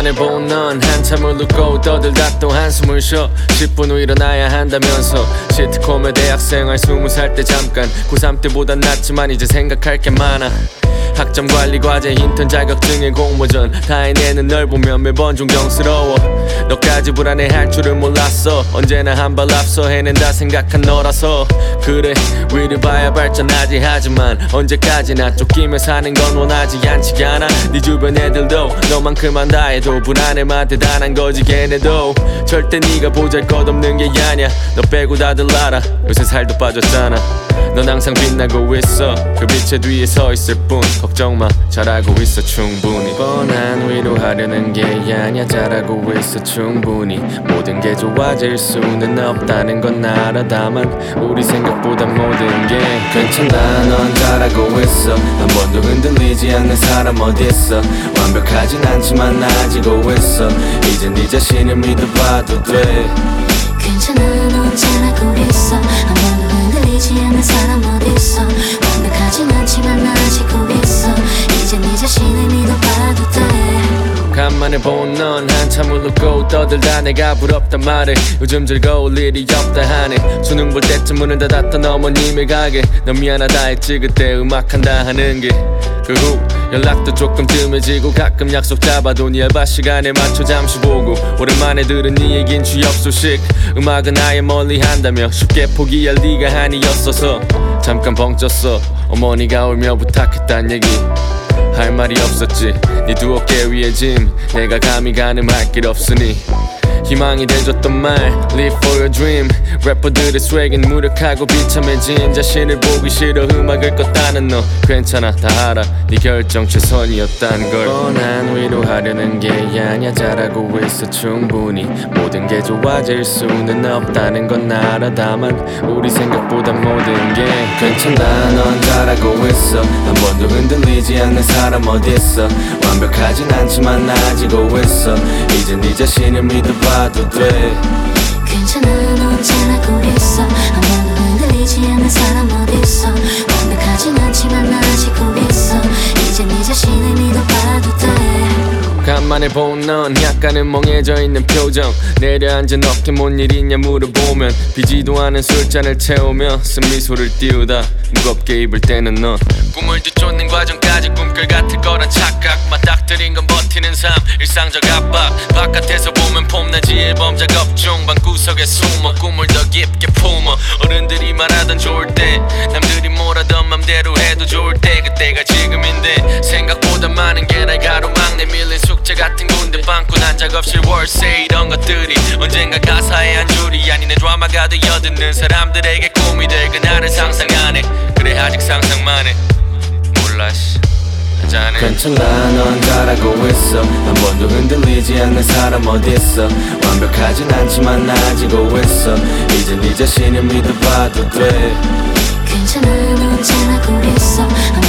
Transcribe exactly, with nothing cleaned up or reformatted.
간만에 본 넌 한참을 웃고 떠들다 또 한숨을 쉬어 십 분 후 일어나야 한다면서 시트콤의 대학생활 스무 살 때 잠깐 고삼 때보단 낫지만 이제 생각할 게 많아. 학점 관리 과제 인턴 자격증의 공모전 다 해내는 널 보면 매번 존경스러워. 너까지 불안해할 줄은 몰랐어. 언제나 한 발 앞서 해낸다 생각한 너라서. 그래 위를 봐야 발전하지 하지만 언제까지나 쫓기며 사는 건 원하지 않지 않아. 네 주변 애들도 너만큼만 다 해도 불안해만 대단한 거지 걔네도. 절대 네가 보잘것없는 게 아냐. 너 빼고 다들 알아. 요새 살도 빠졌잖아. 넌 항상 빛나고 있어. 그 빛의 뒤에 서 있을 뿐. 걱정마 잘하고 있어 충분히. 뻔한 위로하려는 게 아냐. 잘하고 있어 충분히. 모든 게 좋아질 수는 없다는 건 알아. 다만 우리 생각보다 모든 게 괜찮아. 넌 잘하고 있어. 한 번도 흔들리지 않는 사람 어딨어. 완벽하진 않지만 나아지고 있어. 이제 네 자신을 믿어봐도 돼. 괜찮아 넌 잘하고 있어. 한 번도 흔들리지 않는 사람 어딨어. 완벽하진 않지만 나아지고 있어. 이제 네 자신을 믿어봐도 돼. 간만에 본 넌 한참을 웃고 떠들다 내가 부럽단 말해. 요즘 즐거울 일이 없다 하네. 수능 볼 때쯤 문을 닫았던 어머님의 가게. 넌 미안하다 했지 그때 음악한다 하는 게. 그 후 연락도 조금 뜸해지고 가끔 약속 잡아도 네 알바 시간에 맞춰 잠시 보고. 오랜만에 들은 네 얘긴 취업 소식. 음악은 아예 멀리 한다며 쉽게 포기할 네가 아니었어서 잠깐 벙쪘어. 어머니가 울며 부탁했단 얘기 할 말이 없었지. 네 두 어깨 위에 짐 내가 감히 가늠할 길 없으니. 희망이 돼줬던 말 Live for your dream. 래퍼들의 swag은 무력하고 비참해진 자신을 보기 싫어. 음악을 껐다는 너 괜찮아 다 알아. 네 결정 최선이었다는 걸. 뻔한 위로하려는 게 아냐. 잘하고 있어 충분히. 모든 게 좋아질 수는 없다는 건 알아. 다만 우리 생각보다 모든 게 괜찮아. 넌 잘하고 있어. 한 번도 흔들리지 않는 사람 어딨어. 완벽하진 않지만 나아지고 있어. 이제 네 자신을 믿어봐 도 돼. 괜찮아 넌 잘하고 있어. 한 번도 흔들리지 않는 사람 어딨어. 완벽하진 않지만 나아지고 있어. 이제 네 자신을 믿어봐도 돼. 간만에 본 넌 약간은 멍해져 있는 표정. 내려앉은 어깨 뭔 일 있냐 물어보면 비지도 않은 술잔을 채우며 쓴미소를 띄우다 무겁게 입을 때는 넌 꿈을 뒤쫓는 과정까지 꿈결 같을 거란 착각. 맞닥뜨린 건 버티는 삶 일상적 압박. 바깥에서 보면 폼나지 앨범 작업 중 방구석에 숨어 꿈을 더 깊게 품어. 어른들이 말하던 좋을 때 남들이 뭐라던 맘대로 해도 좋을 때 그때가 지금인데 생각보다 많은 게 날 가로막내. 밀린 숙제 같은 군대 방꾼 한 작업실 월세 이런 것들이 언젠가 가사의 한 줄이 아닌 내 드라마가 되어듣는 사람들에게 꿈이 될 그날을 상상 안 해. 그래 아직 상상만 해. 몰라 씨 하자네. 괜찮아 넌 잘하고 있어. 한 번도 흔들리지 않는 사람 어딨어. 완벽하진 않지만 나아지고 있어. 이제 네 자신을 믿어봐도 돼. 괜찮아 넌 잘하고 있어.